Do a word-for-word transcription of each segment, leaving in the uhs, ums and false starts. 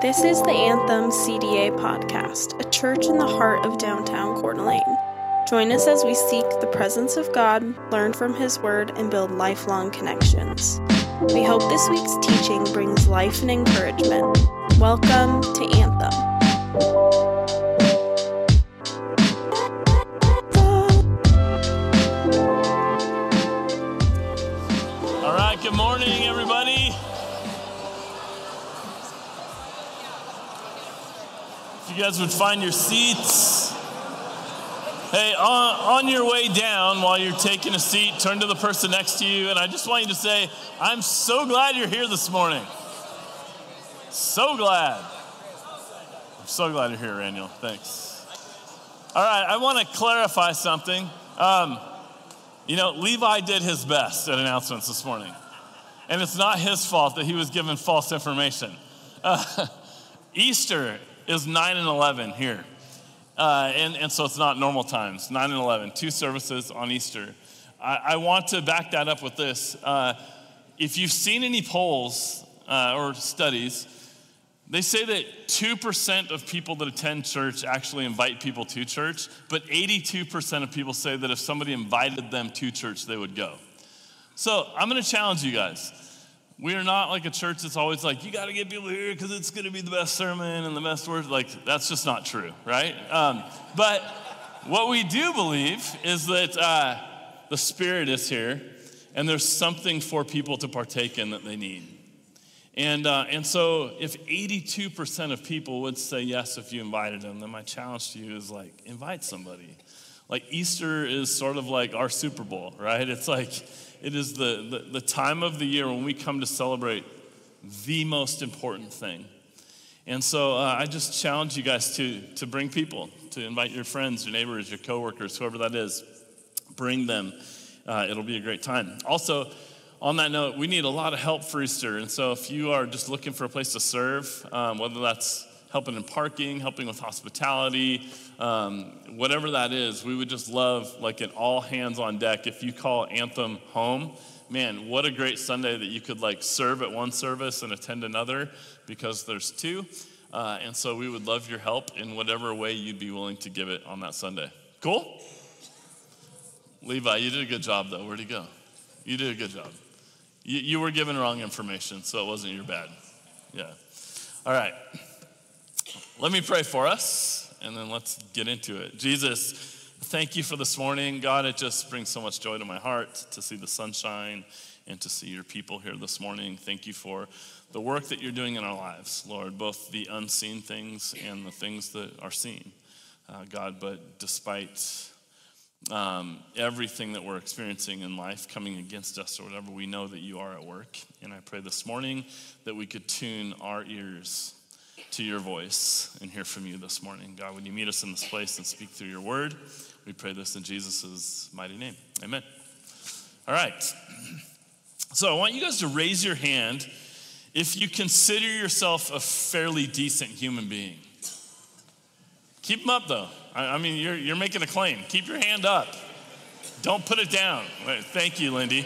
This is the Anthem C D A podcast, a church in the heart of downtown Coeur d'Alene. Join us as we seek the presence of God, learn from His Word, and build lifelong connections. We hope this week's teaching brings life and encouragement. Welcome to Anthem. All right, good morning, everybody. If you guys would find your seats. Hey, on, on your way down, while you're taking a seat, turn to the person next to you, and I just want you to say, I'm so glad you're here this morning. So glad. I'm so glad you're here, Raniel. Thanks. All right, I want to clarify something. Um, you know, Levi did his best at announcements this morning, and it's not his fault that he was given false information. Uh, Easter is nine and eleven here. Uh, and, and so it's not normal times, nine and eleven, two services on Easter. I, I want to back that up with this. Uh, if you've seen any polls uh, or studies, they say that two percent of people that attend church actually invite people to church, but eighty-two percent of people say that if somebody invited them to church, they would go. So I'm going to challenge you guys. We are not like a church that's always like, you got to get people here because it's going to be the best sermon and the best word. Like, that's just not true, right? Um, but what we do believe is that uh, the Spirit is here and there's something for people to partake in that they need. And uh, and so if eighty-two percent of people would say yes if you invited them, then my challenge to you is like, invite somebody. Like Easter is sort of like our Super Bowl, right? It's like, it is the, the, the time of the year when we come to celebrate the most important thing. And so uh, I just challenge you guys to, to bring people, to invite your friends, your neighbors, your coworkers, whoever that is. Bring them. Uh, it'll be a great time. Also, on that note, we need a lot of help for Easter. And so if you are just looking for a place to serve, um, whether that's helping in parking, helping with hospitality, um, whatever that is, we would just love like an all hands on deck. If you call Anthem home, man, what a great Sunday that you could like serve at one service and attend another because there's two. Uh, and so we would love your help in whatever way you'd be willing to give it on that Sunday. Cool? Levi, you did a good job though. Where'd he go? You did a good job. You, you were given wrong information, so it wasn't your bad. Yeah. All right. Let me pray for us, and then let's get into it. Jesus, thank you for this morning. God, it just brings so much joy to my heart to see the sunshine and to see your people here this morning. Thank you for the work that you're doing in our lives, Lord, both the unseen things and the things that are seen. Uh, God, but despite um, everything that we're experiencing in life coming against us or whatever, we know that you are at work. And I pray this morning that we could tune our ears to your voice and hear from you this morning. God, would you meet us in this place and speak through your word? We pray this in Jesus' mighty name. Amen. All right. So I want you guys to raise your hand if you consider yourself a fairly decent human being. Keep them up, though. I, I mean, you're, you're making a claim. Keep your hand up. Don't put it down. Thank you, Lindy.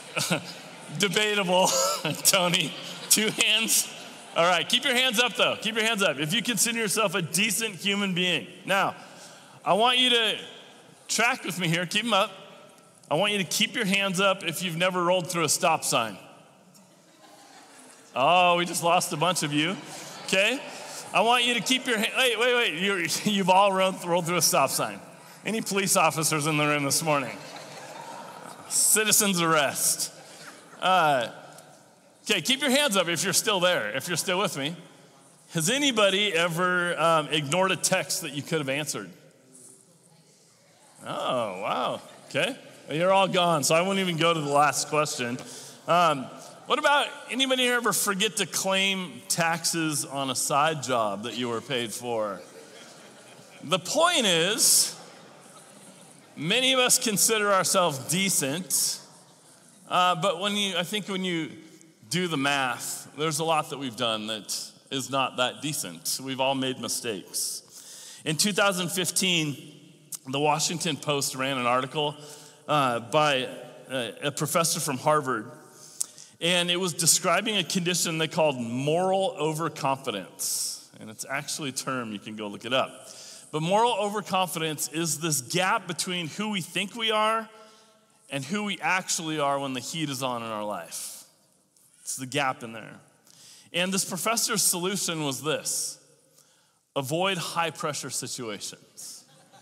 Debatable, Tony. Two hands. All right, keep your hands up, though. Keep your hands up. If you consider yourself a decent human being. Now, I want you to track with me here. Keep them up. I want you to keep your hands up if you've never rolled through a stop sign. Oh, we just lost a bunch of you. Okay? I want you to keep your hands. Wait, wait, wait. You're, you've all rolled, rolled through a stop sign. Any police officers in the room this morning? Citizen's arrest. Uh... Okay, keep your hands up if you're still there, if you're still with me. Has anybody ever um, ignored a text that you could have answered? Oh, wow. Okay. Well, you're all gone, so I won't even go to the last question. Um, what about anybody here ever forget to claim taxes on a side job that you were paid for? The point is, many of us consider ourselves decent, uh, but when you, I think when you do the math, there's a lot that we've done that is not that decent. We've all made mistakes. In two thousand fifteen, the Washington Post ran an article uh, by a, a professor from Harvard, And it was describing a condition they called moral overconfidence. And it's actually a term, you can go look it up. But moral overconfidence is this gap between who we think we are and who we actually are when the heat is on in our life. It's the gap in there. And this professor's solution was this: avoid high pressure situations.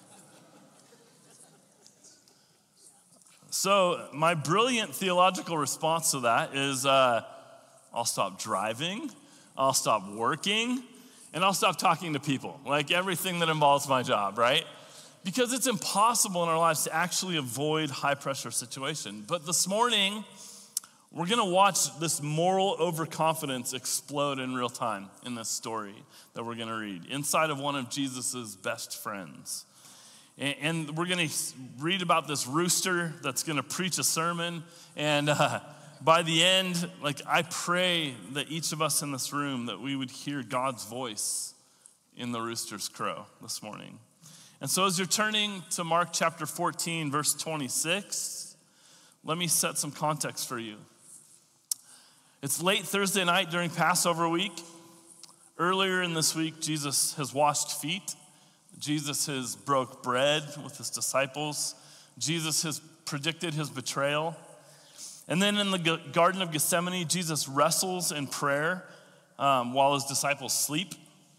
So my brilliant theological response to that is uh, I'll stop driving, I'll stop working, and I'll stop talking to people, like everything that involves my job, right? Because it's impossible in our lives to actually avoid high pressure situation. But this morning, we're gonna watch this moral overconfidence explode in real time in this story that we're gonna read, inside of one of Jesus's best friends. And we're gonna read about this rooster that's gonna preach a sermon. And uh, by the end, like I pray that each of us in this room, that we would hear God's voice in the rooster's crow this morning. And so as you're turning to Mark chapter fourteen, verse twenty-six, let me set some context for you. It's late Thursday night during Passover week. Earlier in this week, Jesus has washed feet. Jesus has broke bread with his disciples. Jesus has predicted his betrayal. And then in the Garden of Gethsemane, Jesus wrestles in prayer um, while his disciples sleep.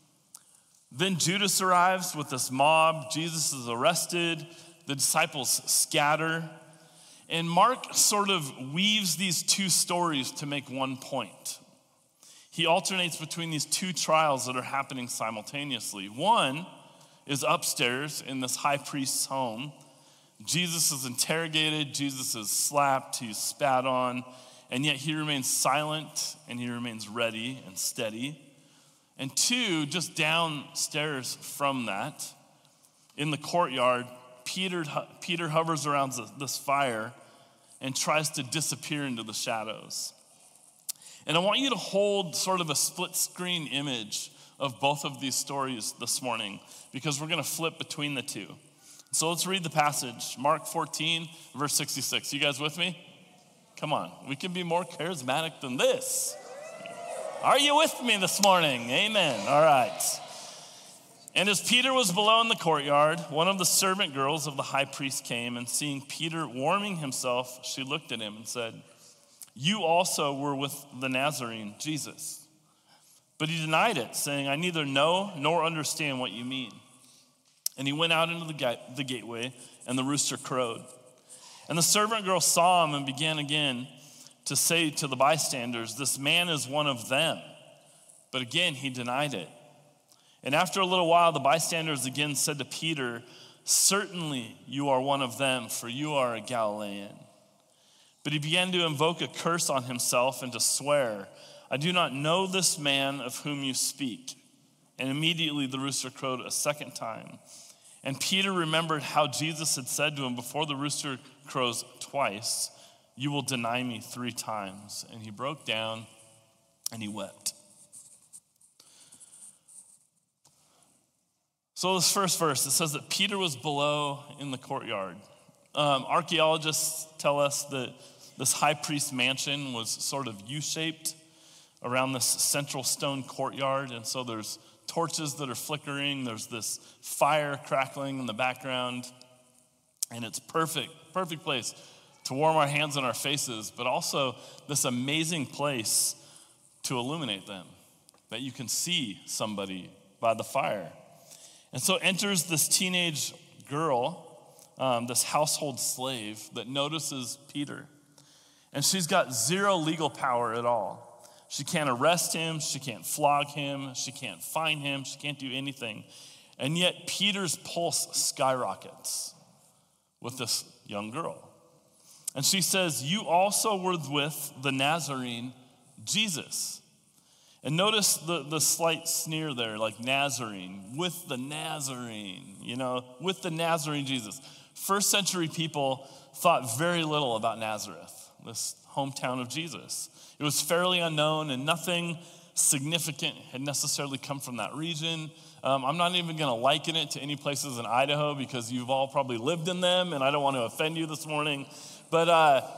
Then Judas arrives with this mob. Jesus is arrested. The disciples scatter. And Mark sort of weaves these two stories to make one point. He alternates between these two trials that are happening simultaneously. One is upstairs in this high priest's home. Jesus is interrogated, Jesus is slapped, he's spat on, and yet he remains silent and he remains ready and steady. And two, just downstairs from that, in the courtyard, Peter, Peter hovers around this fire and tries to disappear into the shadows. And I want you to hold sort of a split screen image of both of these stories this morning, because we're gonna flip between the two. So let's read the passage, Mark fourteen, verse sixty-six. You guys with me? Come on, we can be more charismatic than this. Are you with me this morning? Amen, all right. And as Peter was below in the courtyard, one of the servant girls of the high priest came, and seeing Peter warming himself, she looked at him and said, "You also were with the Nazarene, Jesus." But he denied it, saying, "I neither know nor understand what you mean." And he went out into the, gate, the gateway, and the rooster crowed. And the servant girl saw him and began again to say to the bystanders, "This man is one of them." But again he denied it. And after a little while, the bystanders again said to Peter, "Certainly you are one of them, for you are a Galilean." But he began to invoke a curse on himself and to swear, "I do not know this man of whom you speak." And immediately the rooster crowed a second time. And Peter remembered how Jesus had said to him, "Before the rooster crows twice, you will deny me three times." And he broke down and he wept. So this first verse, it says that Peter was below in the courtyard. Um, archaeologists tell us that this high priest mansion was sort of U-shaped around this central stone courtyard. And so there's torches that are flickering. There's this fire crackling in the background. And it's perfect, perfect place to warm our hands and our faces, but also this amazing place to illuminate them, that you can see somebody by the fire. And so enters this teenage girl, um, this household slave that notices Peter. And she's got zero legal power at all. She can't arrest him, she can't flog him, she can't fine him, she can't do anything. And yet Peter's pulse skyrockets with this young girl. And she says, "You also were with the Nazarene, Jesus." And notice the, the slight sneer there, like Nazarene, with the Nazarene, you know, with the Nazarene Jesus. First century people thought very little about Nazareth, this hometown of Jesus. It was fairly unknown, and nothing significant had necessarily come from that region. Um, I'm not even going to liken it to any places in Idaho because you've all probably lived in them, and I don't want to offend you this morning. But uh,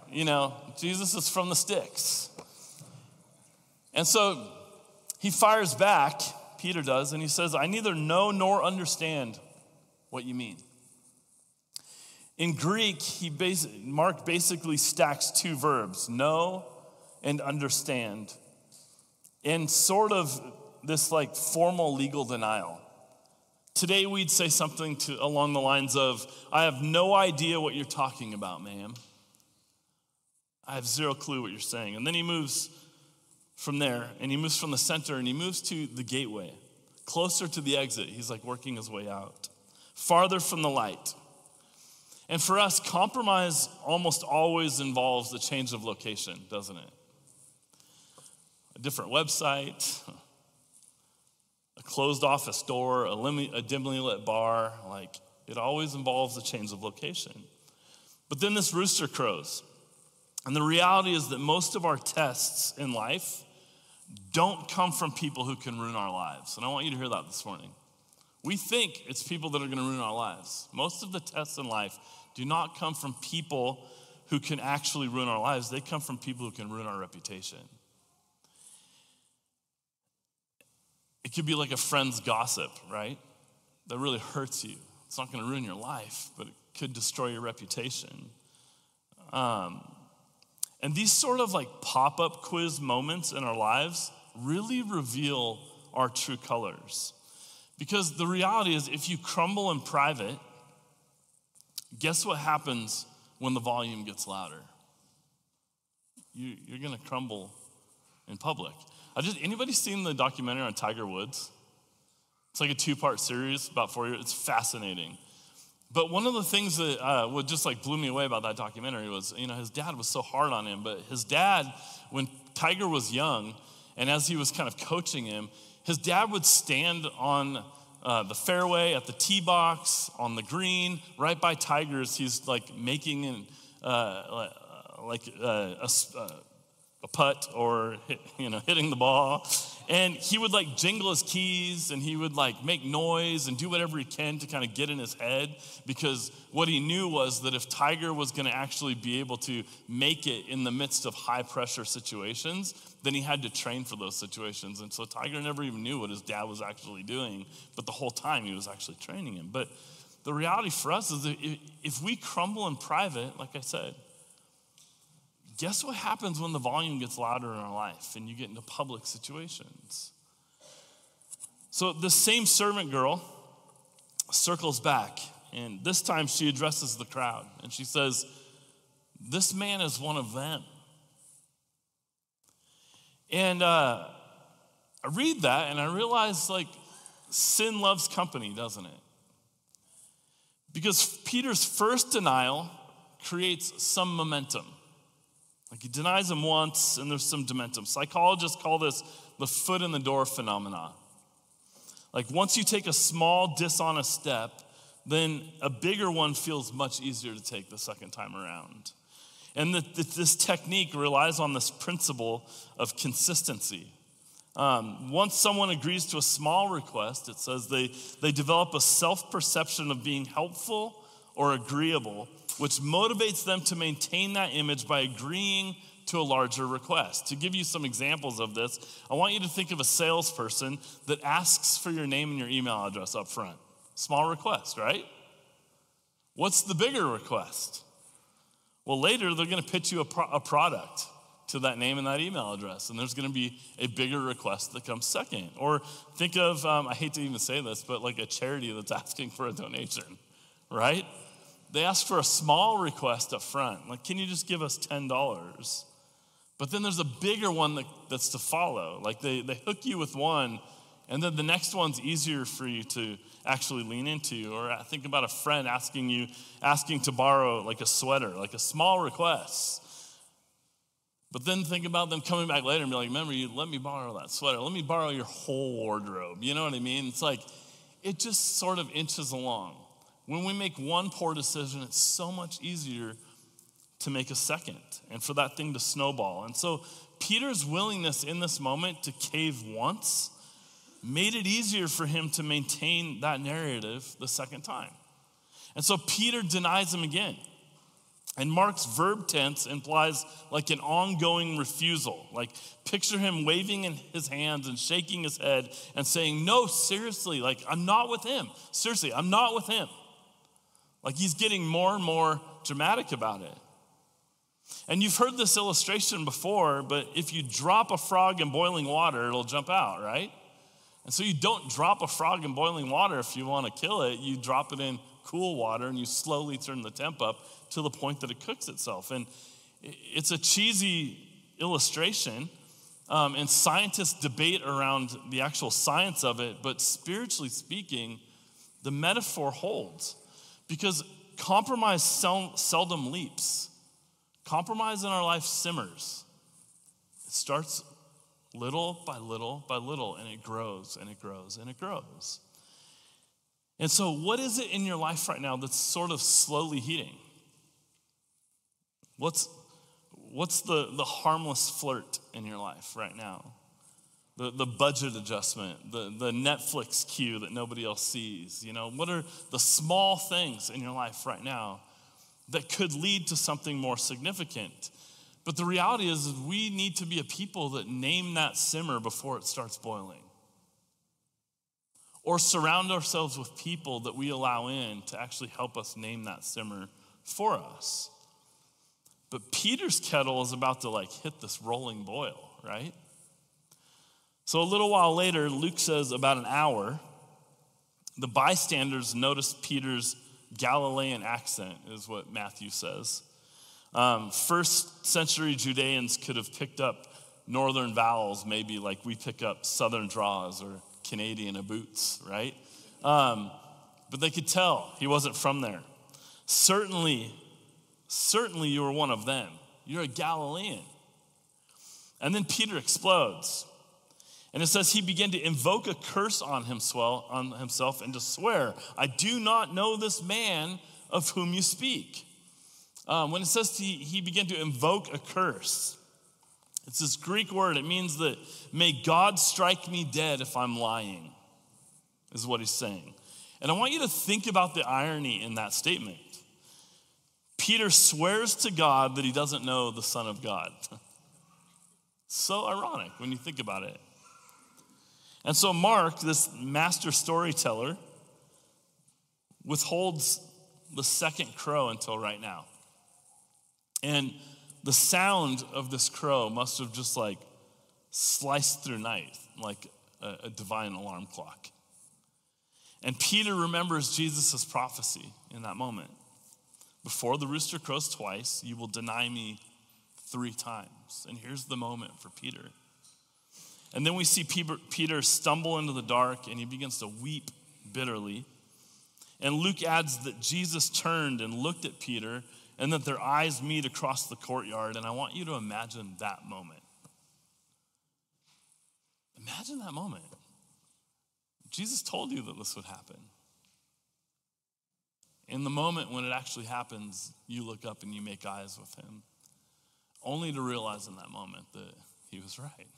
You know, Jesus is from the sticks. And so he fires back, Peter does, and he says, I neither know nor understand what you mean. In Greek, he bas- Mark basically stacks two verbs, know and understand, in sort of this like formal legal denial. Today we'd say something to, along the lines of, I have no idea what you're talking about, ma'am. I have zero clue what you're saying. And then he moves from there, and he moves from the center, and he moves to the gateway, closer to the exit. He's like working his way out, farther from the light. And for us, compromise almost always involves a change of location, doesn't it? A different website, a closed office door, a, lim- a dimly lit bar. Like, it always involves a change of location. But then this rooster crows. And the reality is that most of our tests in life don't come from people who can ruin our lives. And I want you to hear that this morning. We think it's people that are going to ruin our lives. Most of the tests in life do not come from people who can actually ruin our lives. They come from people who can ruin our reputation. It could be like a friend's gossip, right? That really hurts you. It's not going to ruin your life, but it could destroy your reputation. Um, and these sort of like pop-up quiz moments in our lives really reveal our true colors. Because the reality is, if you crumble in private, guess what happens when the volume gets louder? You, you're going to crumble in public. I just anybody seen the documentary on Tiger Woods? It's like a two-part series, about four years. It's fascinating. But one of the things that uh, what just like blew me away about that documentary was, you know, his dad was so hard on him. But his dad, when Tiger was young, and as he was kind of coaching him, his dad would stand on uh, the fairway at the tee box, on the green, right by Tiger's. He's like making an, uh, like uh, a, a putt or hit, you know hitting the ball, and he would like jingle his keys, and he would like make noise and do whatever he can to kind of get in his head, because what he knew was that if Tiger was going to actually be able to make it in the midst of high pressure situations, then he had to train for those situations. And so Tiger never even knew what his dad was actually doing, but the whole time he was actually training him. But the reality for us is that if we crumble in private, like I said, guess what happens when the volume gets louder in our life and you get into public situations? So the same servant girl circles back, and this time she addresses the crowd, and she says, this man is one of them. And uh, I read that and I realize, like, sin loves company, doesn't it? Because Peter's first denial creates some momentum. Like, he denies him once and there's some momentum. Psychologists call this the foot in the door phenomena. Like, once you take a small dishonest step, then a bigger one feels much easier to take the second time around. And the, the, this technique relies on this principle of consistency. Um, once someone agrees to a small request, it says they, they develop a self-perception of being helpful or agreeable, which motivates them to maintain that image by agreeing to a larger request. To give you some examples of this, I want you to think of a salesperson that asks for your name and your email address up front. Small request, right? What's the bigger request? Well, later they're going to pitch you a, pro- a product to that name and that email address, and there's going to be a bigger request that comes second. Or think of, um, I hate to even say this, but like a charity that's asking for a donation, right? They ask for a small request up front, like, can you just give us ten dollars? But then there's a bigger one that, that's to follow. Like, they, they hook you with one, and then the next one's easier for you to actually lean into. Or think about a friend asking you, asking to borrow like a sweater, like a small request. But then think about them coming back later and be like, remember, you let me borrow that sweater. Let me borrow your whole wardrobe. You know what I mean? It's like, it just sort of inches along. When we make one poor decision, it's so much easier to make a second and for that thing to snowball. And so Peter's willingness in this moment to cave once made it easier for him to maintain that narrative the second time. And so Peter denies him again. And Mark's verb tense implies like an ongoing refusal. Like picture him waving in his hands and shaking his head and saying, no, seriously, like I'm not with him. Seriously, I'm not with him. Like he's getting more and more dramatic about it. And you've heard this illustration before, but if you drop a frog in boiling water, it'll jump out, right? And so you don't drop a frog in boiling water if you want to kill it. You drop it in cool water and you slowly turn the temp up to the point that it cooks itself. And it's a cheesy illustration, um, and scientists debate around the actual science of it, but spiritually speaking, the metaphor holds because compromise sel- seldom leaps. Compromise in our life simmers. It starts little by little by little, and it grows and it grows and it grows. And so what is it in your life right now that's sort of slowly heating? What's, what's the, the harmless flirt in your life right now? The, the budget adjustment, the, the Netflix queue that nobody else sees. You know, what are the small things in your life right now that could lead to something more significant? But the reality is, is we need to be a people that name that simmer before it starts boiling. Or surround ourselves with people that we allow in to actually help us name that simmer for us. But Peter's kettle is about to like hit this rolling boil, right? So a little while later, Luke says about an hour, the bystanders noticed Peter's Galilean accent, is what Matthew says. Um, first century Judeans could have picked up northern vowels, maybe like we pick up southern draws or Canadian boots, right? Um, but they could tell he wasn't from there. Certainly, certainly you were one of them. You're a Galilean. And then Peter explodes. And it says he began to invoke a curse on himself, on himself and to swear, I do not know this man of whom you speak. Um, when it says he, he began to invoke a curse, it's this Greek word. It means that may God strike me dead if I'm lying, is what he's saying. And I want you to think about the irony in that statement. Peter swears to God that he doesn't know the Son of God. So ironic when you think about it. And so Mark, this master storyteller, withholds the second crow until right now. And the sound of this crow must have just like sliced through night like a, a divine alarm clock. And Peter remembers Jesus' prophecy in that moment. Before the rooster crows twice, you will deny me three times. And here's the moment for Peter. And then we see Peter stumble into the dark and he begins to weep bitterly. And Luke adds that Jesus turned and looked at Peter and that their eyes meet across the courtyard. And I want you to imagine that moment. Imagine that moment. Jesus told you that this would happen. In the moment when it actually happens, you look up and you make eyes with him, only to realize in that moment that he was right.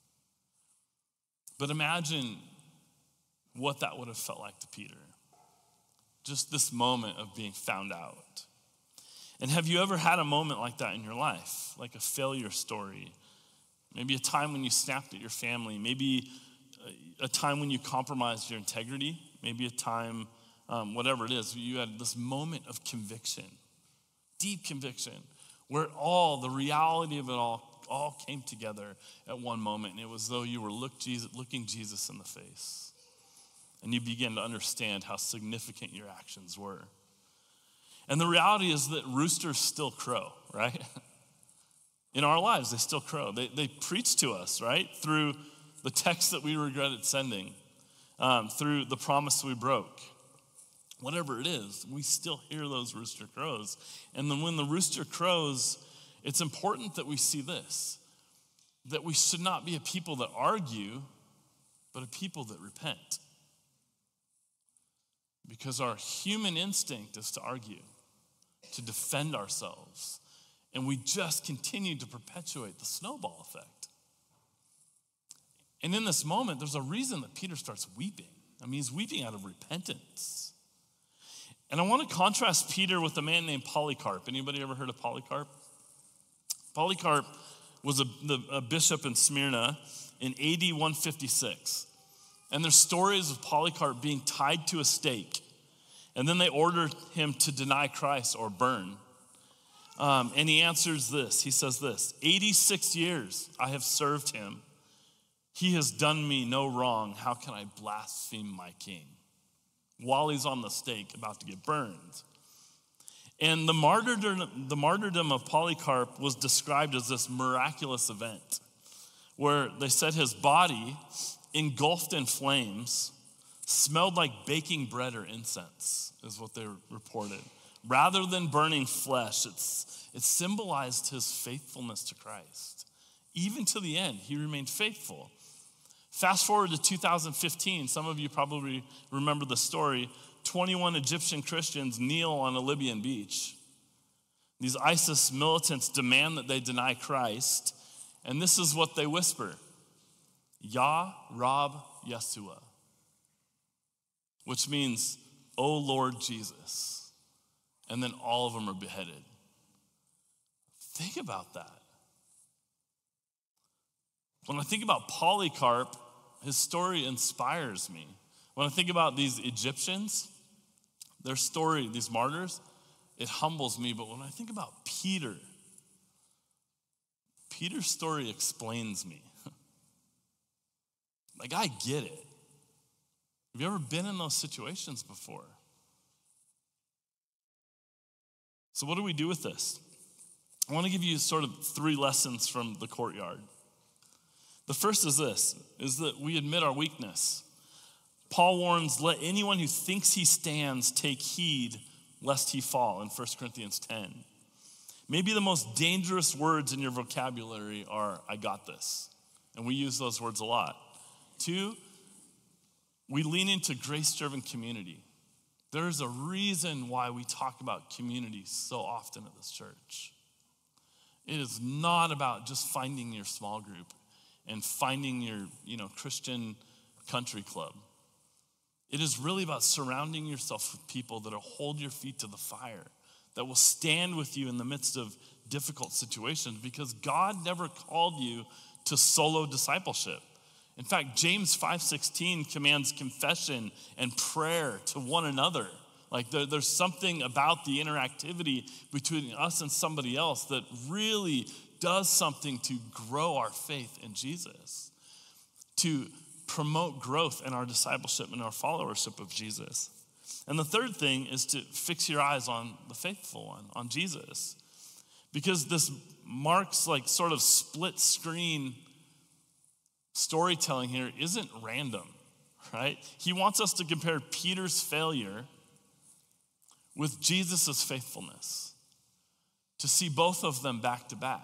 But imagine what that would have felt like to Peter. Just this moment of being found out. And have you ever had a moment like that in your life? Like a failure story? Maybe a time when you snapped at your family. Maybe a time when you compromised your integrity. Maybe a time, um, whatever it is, you had this moment of conviction. Deep conviction. Where all, the reality of it all, all came together at one moment. And it was as though you were look Jesus, looking Jesus in the face. And you began to understand how significant your actions were. And the reality is that roosters still crow, right? In our lives, they still crow. They, they preach to us, right? Through the text that we regretted sending, um, through the promise we broke. Whatever it is, we still hear those rooster crows. And then when the rooster crows, it's important that we see this, that we should not be a people that argue, but a people that repent. Because our human instinct is to argue, to defend ourselves. And we just continue to perpetuate the snowball effect. And in this moment, there's a reason that Peter starts weeping. I mean, he's weeping out of repentance. And I want to contrast Peter with a man named Polycarp. Anybody ever heard of Polycarp? Polycarp was a, the, a bishop in Smyrna in A D one fifty-six. And there's stories of Polycarp being tied to a stake. And then they ordered him to deny Christ or burn. Um, and he answers this. He says this, eighty-six years I have served him. He has done me no wrong. How can I blaspheme my king? While he's on the stake about to get burned. And the martyrdom, the martyrdom of Polycarp was described as this miraculous event where they said his body, engulfed in flames, smelled like baking bread or incense, is what they reported. Rather than burning flesh, it's, it symbolized his faithfulness to Christ. Even to the end, he remained faithful. Fast forward to two thousand fifteen, some of you probably remember the story. twenty-one Egyptian Christians kneel on a Libyan beach. These ISIS militants demand that they deny Christ, and this is what they whisper, Ya Rab Yeshua, which means, O Lord Jesus. And then all of them are beheaded. Think about that. When I think about Polycarp, his story inspires me. When I think about these Egyptians, their story, these martyrs, it humbles me. But when I think about Peter, Peter's story explains me. Like, I get it. Have you ever been in those situations before? So what do we do with this? I want to give you sort of three lessons from the courtyard. The first is this, is that we admit our weakness. Paul warns, let anyone who thinks he stands take heed lest he fall in First Corinthians ten. Maybe the most dangerous words in your vocabulary are, I got this. And we use those words a lot. Two, we lean into grace-driven community. There is a reason why we talk about community so often at this church. It is not about just finding your small group and finding your, you know, Christian country club. It is really about surrounding yourself with people that will hold your feet to the fire, that will stand with you in the midst of difficult situations, because God never called you to solo discipleship. In fact, James five sixteen commands confession and prayer to one another. Like there, there's something about the interactivity between us and somebody else that really does something to grow our faith in Jesus, to promote growth in our discipleship and our followership of Jesus. And the third thing is to fix your eyes on the faithful one, on Jesus. Because this Mark's like sort of split screen storytelling here isn't random, right? He wants us to compare Peter's failure with Jesus' faithfulness, to see both of them back to back.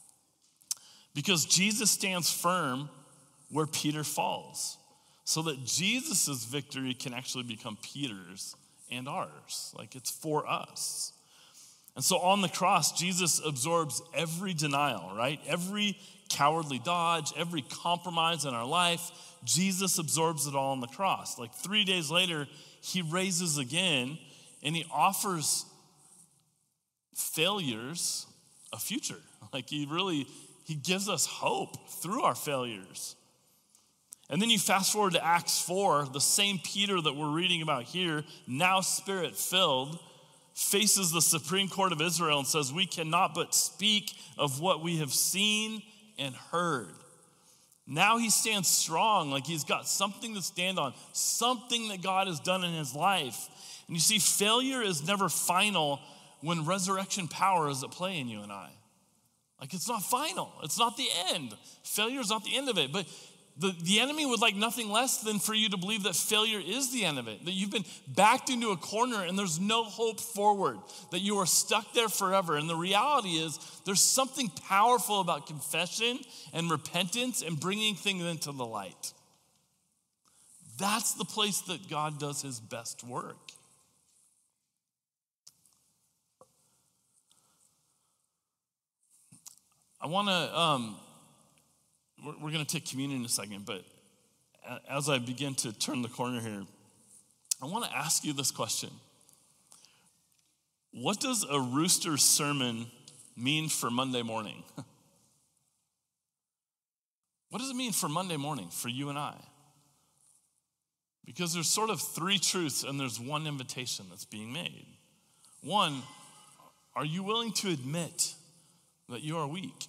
Because Jesus stands firm where Peter falls, so that Jesus' victory can actually become Peter's and ours. Like it's for us. And so on the cross, Jesus absorbs every denial, right? Every cowardly dodge, every compromise in our life, Jesus absorbs it all on the cross. Like three days later, he raises again, and he offers failures a future. Like he really, he gives us hope through our failures. And then you fast forward to Acts four, the same Peter that we're reading about here, now spirit-filled, faces the Supreme Court of Israel and says, we cannot but speak of what we have seen and heard. Now he stands strong, like he's got something to stand on, something that God has done in his life. And you see, failure is never final when resurrection power is at play in you and I. Like it's not final, it's not the end. Failure is not the end of it, but The, the enemy would like nothing less than for you to believe that failure is the end of it, that you've been backed into a corner and there's no hope forward, that you are stuck there forever. And the reality is there's something powerful about confession and repentance and bringing things into the light. That's the place that God does his best work. I want to... Um, We're going to take communion in a second, but as I begin to turn the corner here, I want to ask you this question. What does a rooster sermon mean for Monday morning? What does it mean for Monday morning for you and I? Because there's sort of three truths and there's one invitation that's being made. One, are you willing to admit that you are weak?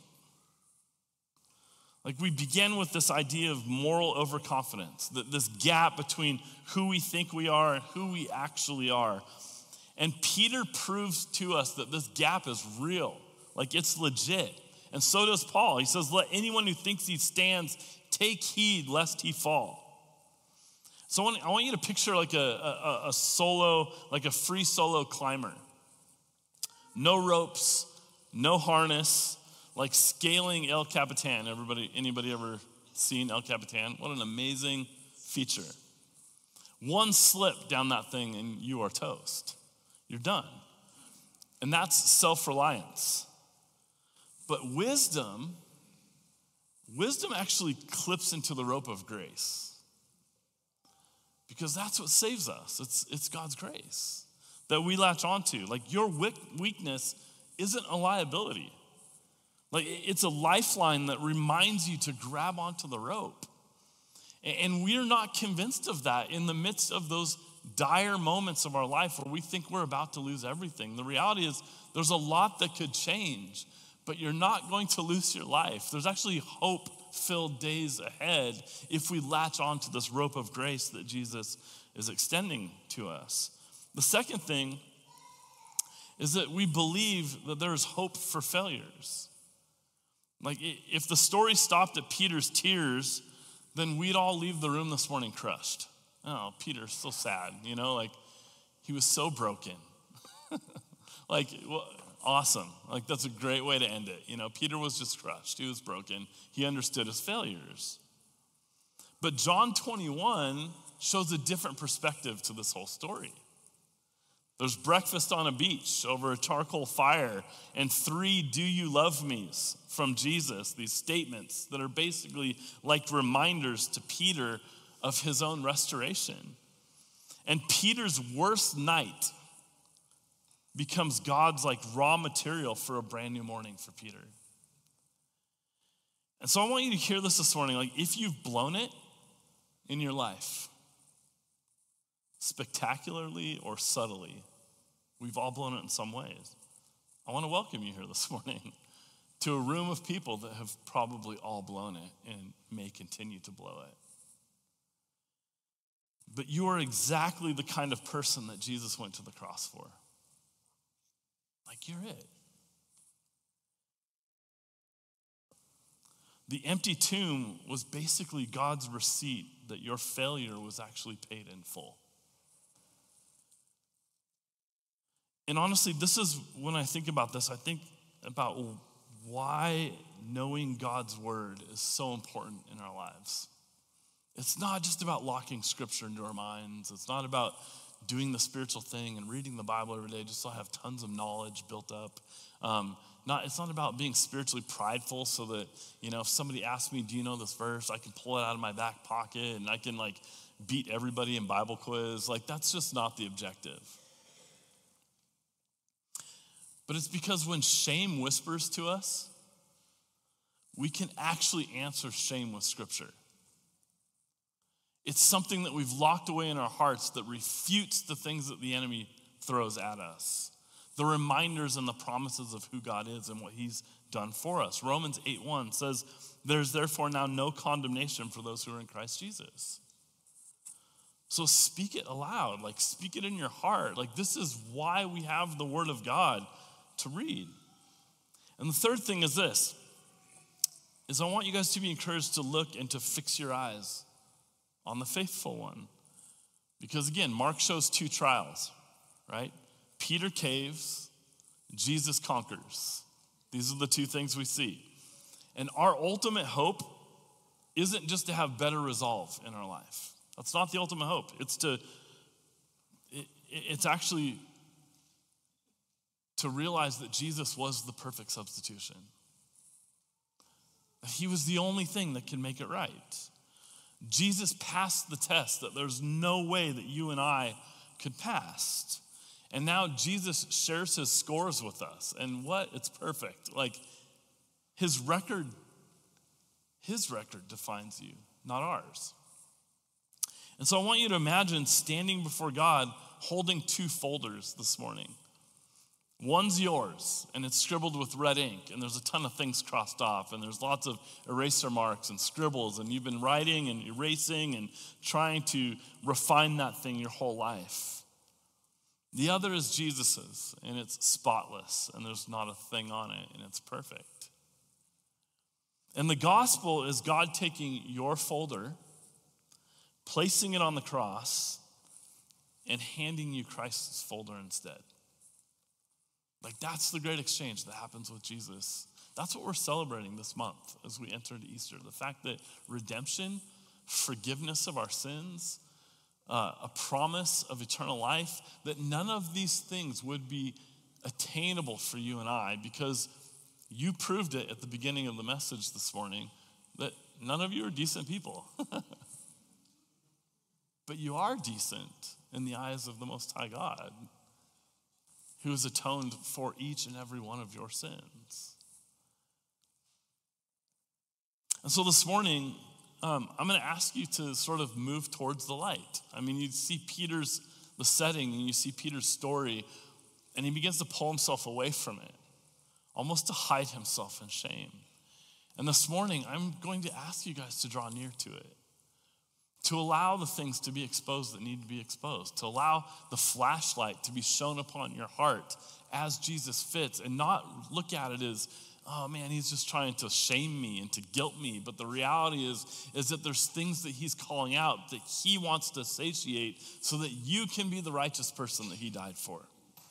Like we begin with this idea of moral overconfidence, that this gap between who we think we are and who we actually are. And Peter proves to us that this gap is real, like it's legit. And so does Paul. He says, let anyone who thinks he stands take heed lest he fall. So I want, I want you to picture like a, a, a solo, like a free solo climber. No ropes, no harness, like scaling El Capitan. Everybody, anybody ever seen El Capitan? What an amazing feature. One slip down that thing and you are toast. You're done. And that's self-reliance. But wisdom, wisdom actually clips into the rope of grace. Because that's what saves us. It's, it's God's grace that we latch onto. Like your weakness isn't a liability. Like it's a lifeline that reminds you to grab onto the rope. And we're not convinced of that in the midst of those dire moments of our life where we think we're about to lose everything. The reality is there's a lot that could change, but you're not going to lose your life. There's actually hope-filled days ahead if we latch onto this rope of grace that Jesus is extending to us. The second thing is that we believe that there is hope for failures. Like if the story stopped at Peter's tears, then we'd all leave the room this morning crushed. Oh, Peter's so sad, you know, like he was so broken. Like, well, awesome. Like that's a great way to end it. You know, Peter was just crushed. He was broken. He understood his failures. But John twenty-one shows a different perspective to this whole story. There's breakfast on a beach over a charcoal fire and three do you love me's from Jesus, these statements that are basically like reminders to Peter of his own restoration. And Peter's worst night becomes God's like raw material for a brand new morning for Peter. And so I want you to hear this this morning. Like if you've blown it in your life, spectacularly or subtly, we've all blown it in some ways. I want to welcome you here this morning to a room of people that have probably all blown it and may continue to blow it. But you are exactly the kind of person that Jesus went to the cross for. Like you're it. The empty tomb was basically God's receipt that your failure was actually paid in full. And honestly, this is when I think about this, I think about why knowing God's word is so important in our lives. It's not just about locking scripture into our minds. It's not about doing the spiritual thing and reading the Bible every day just so I have tons of knowledge built up. Um, not, it's not about being spiritually prideful so that, you know, if somebody asks me, do you know this verse? I can pull it out of my back pocket and I can like beat everybody in Bible quiz. Like that's just not the objective. But it's because when shame whispers to us, we can actually answer shame with scripture. It's something that we've locked away in our hearts that refutes the things that the enemy throws at us. The reminders and the promises of who God is and what he's done for us. Romans eight one says, there's therefore now no condemnation for those who are in Christ Jesus. So speak it aloud, like speak it in your heart. Like this is why we have the word of God to read. And the third thing is this, is I want you guys to be encouraged to look and to fix your eyes on the faithful one. Because again, Mark shows two trials, right? Peter caves, Jesus conquers. These are the two things we see. And our ultimate hope isn't just to have better resolve in our life. That's not the ultimate hope. It's to, it, it's actually to realize that Jesus was the perfect substitution. That he was the only thing that can make it right. Jesus passed the test that there's no way that you and I could pass. And now Jesus shares his scores with us. And what? It's perfect. Like his record, his record defines you, not ours. And so I want you to imagine standing before God holding two folders this morning. One's yours, and it's scribbled with red ink, and there's a ton of things crossed off, and there's lots of eraser marks and scribbles, and you've been writing and erasing and trying to refine that thing your whole life. The other is Jesus's, and it's spotless, and there's not a thing on it, and it's perfect. And the gospel is God taking your folder, placing it on the cross, and handing you Christ's folder instead. Like that's the great exchange that happens with Jesus. That's what we're celebrating this month as we enter into Easter. The fact that redemption, forgiveness of our sins, uh, a promise of eternal life, that none of these things would be attainable for you and I because you proved it at the beginning of the message this morning that none of you are decent people. But you are decent in the eyes of the Most High God, who has atoned for each and every one of your sins. And so this morning, um, I'm going to ask you to sort of move towards the light. I mean, you see Peter's, the setting, and you see Peter's story, and he begins to pull himself away from it, almost to hide himself in shame. And this morning, I'm going to ask you guys to draw near to it, to allow the things to be exposed that need to be exposed, to allow the flashlight to be shone upon your heart as Jesus fits, and not look at it as, oh man, he's just trying to shame me and to guilt me. But the reality is, is that there's things that he's calling out that he wants to satiate so that you can be the righteous person that he died for.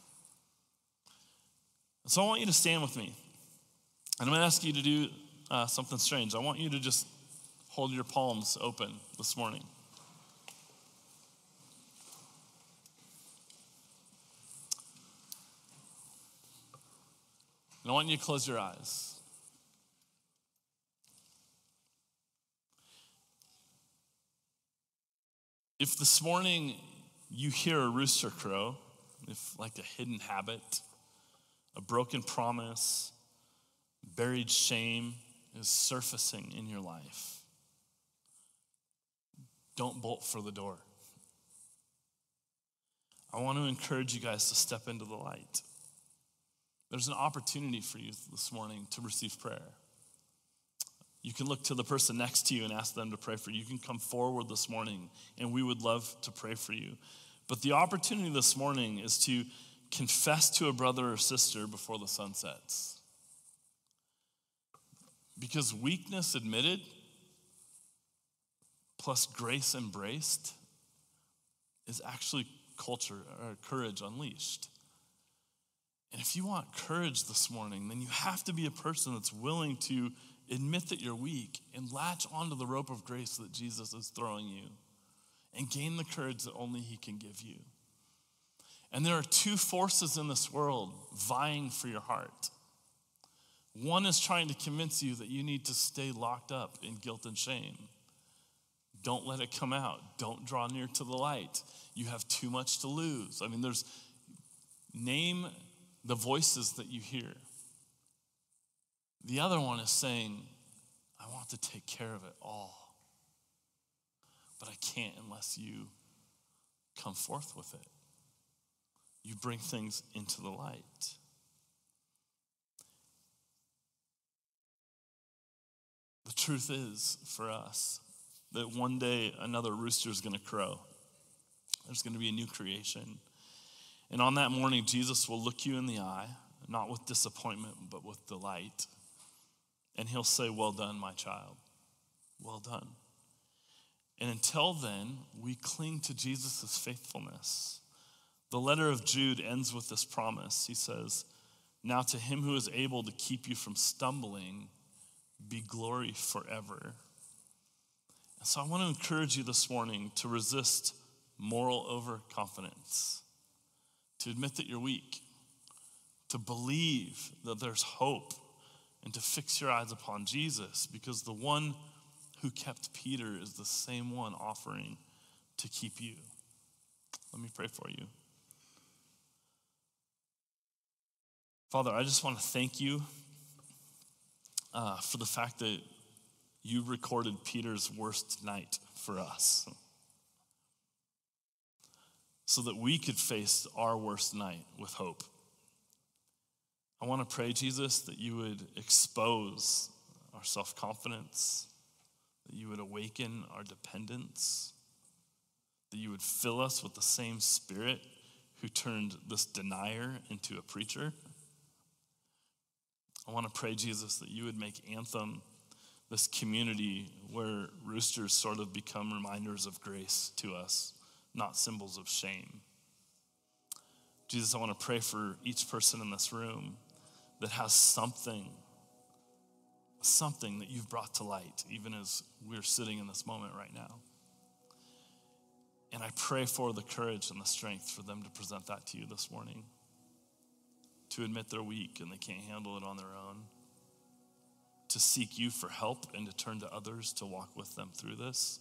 So I want you to stand with me. And I'm going to ask you to do uh, something strange. I want you to just hold your palms open this morning. And I want you to close your eyes. If this morning you hear a rooster crow, if like a hidden habit, a broken promise, buried shame is surfacing in your life, don't bolt for the door. I want to encourage you guys to step into the light. There's an opportunity for you this morning to receive prayer. You can look to the person next to you and ask them to pray for you. You can come forward this morning, and we would love to pray for you. But the opportunity this morning is to confess to a brother or sister before the sun sets. Because weakness admitted plus grace embraced is actually culture or courage unleashed. And if you want courage this morning, then you have to be a person that's willing to admit that you're weak and latch onto the rope of grace that Jesus is throwing you and gain the courage that only he can give you. And there are two forces in this world vying for your heart. One is trying to convince you that you need to stay locked up in guilt and shame. Don't let it come out. Don't draw near to the light. You have too much to lose. I mean, there's, name the voices that you hear. The other one is saying, I want to take care of it all, but I can't unless you come forth with it. You bring things into the light. The truth is, for us, that one day another rooster is going to crow. There's going to be a new creation. And on that morning, Jesus will look you in the eye, not with disappointment, but with delight. And he'll say, well done, my child. Well done. And until then, we cling to Jesus' faithfulness. The letter of Jude ends with this promise. He says, now to him who is able to keep you from stumbling, be glory forever. And so I want to encourage you this morning to resist moral overconfidence, to admit that you're weak, to believe that there's hope, and to fix your eyes upon Jesus, because the one who kept Peter is the same one offering to keep you. Let me pray for you. Father, I just want to thank you uh, for the fact that you recorded Peter's worst night for us so that we could face our worst night with hope. I want to pray, Jesus, that you would expose our self-confidence, that you would awaken our dependence, that you would fill us with the same Spirit who turned this denier into a preacher. I want to pray, Jesus, that you would make Anthem this community where roosters sort of become reminders of grace to us, not symbols of shame. Jesus, I want to pray for each person in this room that has something, something that you've brought to light, even as we're sitting in this moment right now. And I pray for the courage and the strength for them to present that to you this morning, to admit they're weak and they can't handle it on their own, to seek you for help and to turn to others to walk with them through this.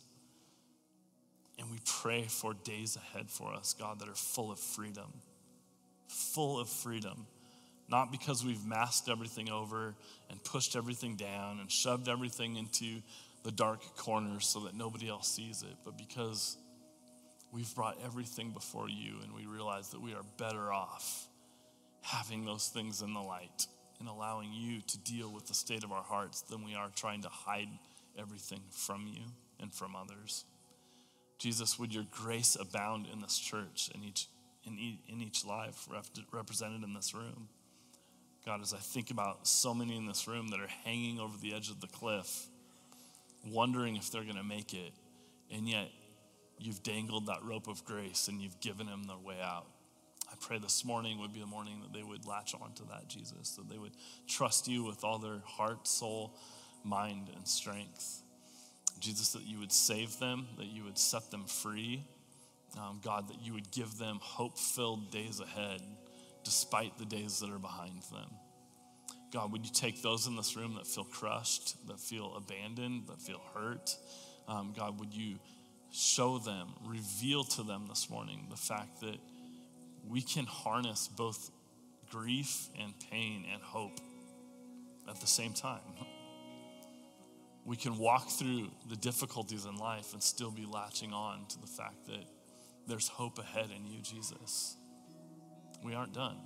And we pray for days ahead for us, God, that are full of freedom, full of freedom. Not because we've masked everything over and pushed everything down and shoved everything into the dark corners so that nobody else sees it, but because we've brought everything before you and we realize that we are better off having those things in the light and allowing you to deal with the state of our hearts than we are trying to hide everything from you and from others. Jesus, would your grace abound in this church, in each, in each, in each life represented in this room. God, as I think about so many in this room that are hanging over the edge of the cliff, wondering if they're going to make it, and yet you've dangled that rope of grace and you've given them their way out. I pray this morning would be the morning that they would latch onto that, Jesus, that they would trust you with all their heart, soul, mind, and strength. Jesus, that you would save them, that you would set them free. Um, God, that you would give them hope-filled days ahead, despite the days that are behind them. God, would you take those in this room that feel crushed, that feel abandoned, that feel hurt? Um, God, would you show them, reveal to them this morning the fact that we can harness both grief and pain and hope at the same time. We can walk through the difficulties in life and still be latching on to the fact that there's hope ahead in you, Jesus. We aren't done.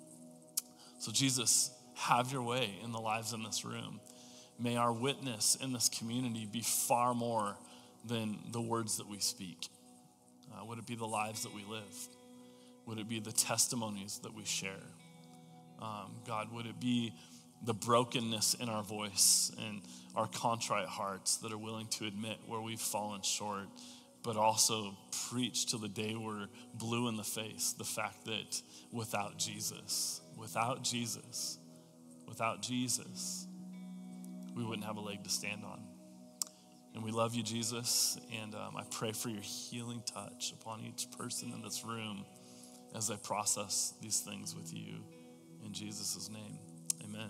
So Jesus, have your way in the lives in this room. May our witness in this community be far more than the words that we speak. Uh, would it be the lives that we live? Would it be the testimonies that we share? Um, God, would it be the brokenness in our voice and our contrite hearts that are willing to admit where we've fallen short, but also preach till the day we're blue in the face, the fact that without Jesus, without Jesus, without Jesus, we wouldn't have a leg to stand on. And we love you, Jesus, and um, I pray for your healing touch upon each person in this room as they process these things with you. In Jesus' name, amen.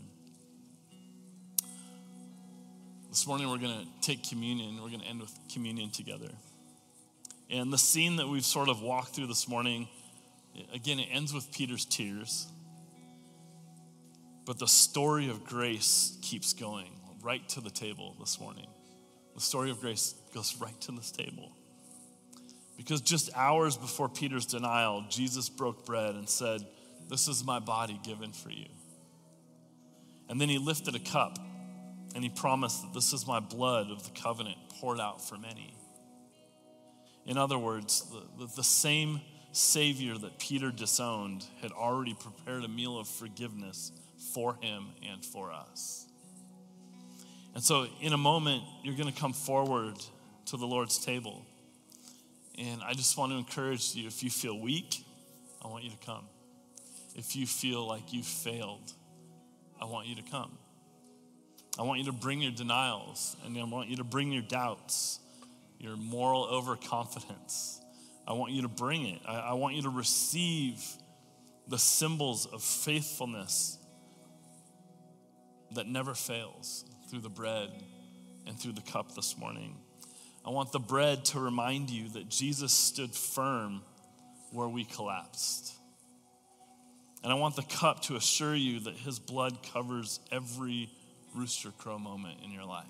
This morning we're going to take communion. We're going to end with communion together. And the scene that we've sort of walked through this morning, again, it ends with Peter's tears. But the story of grace keeps going right to the table this morning. The story of grace goes right to this table. Because just hours before Peter's denial, Jesus broke bread and said, "This is my body given for you." And then he lifted a cup and he promised that this is my blood of the covenant poured out for many. In other words, the, the, the same Savior that Peter disowned had already prepared a meal of forgiveness for him and for us. And so in a moment, you're going to come forward to the Lord's table. And I just want to encourage you, if you feel weak, I want you to come. If you feel like you've failed, I want you to come. I want you to bring your denials, and I want you to bring your doubts, your moral overconfidence. I want you to bring it. I, I want you to receive the symbols of faithfulness that never fails through the bread and through the cup this morning. I want the bread to remind you that Jesus stood firm where we collapsed. And I want the cup to assure you that his blood covers every rooster crow moment in your life.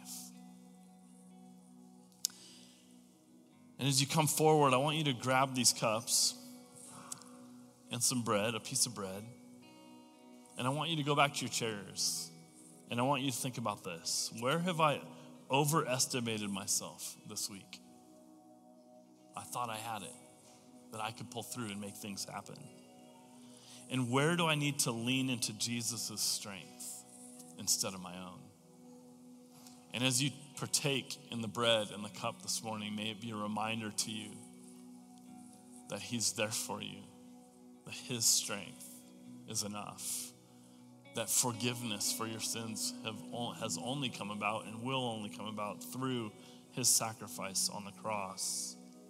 And as you come forward, I want you to grab these cups and some bread, a piece of bread. And I want you to go back to your chairs. And I want you to think about this. Where have I overestimated myself this week? I thought I had it, that I could pull through and make things happen. And where do I need to lean into Jesus' strength instead of my own? And as you partake in the bread and the cup this morning, may it be a reminder to you that he's there for you, that his strength is enough, that forgiveness for your sins have has only come about and will only come about through his sacrifice on the cross.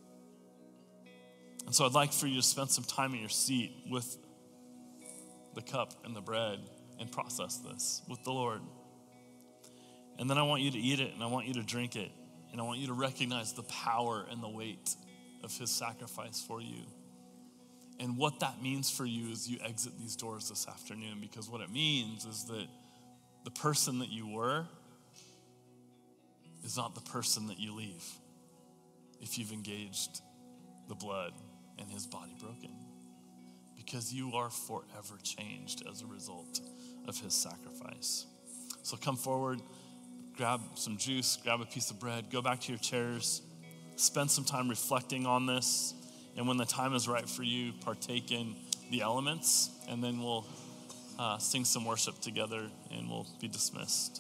And so I'd like for you to spend some time in your seat with the cup and the bread and process this with the Lord. And then I want you to eat it and I want you to drink it. And I want you to recognize the power and the weight of his sacrifice for you. And what that means for you as you exit these doors this afternoon. Because what it means is that the person that you were is not the person that you leave if you've engaged the blood and his body broken. Because you are forever changed as a result of his sacrifice. So come forward, grab some juice, grab a piece of bread, go back to your chairs, spend some time reflecting on this, and when the time is right for you, partake in the elements, and then we'll uh, sing some worship together, and we'll be dismissed.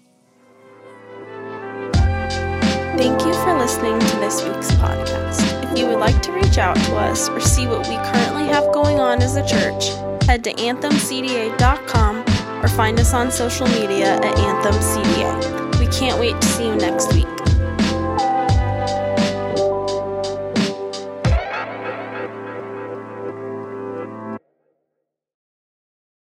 Thank you for listening to this week's podcast. If you would like to reach out to us or see what we currently have going on as a church, head to anthem c d a dot com or find us on social media at anthem c d a. We can't wait to see you next week.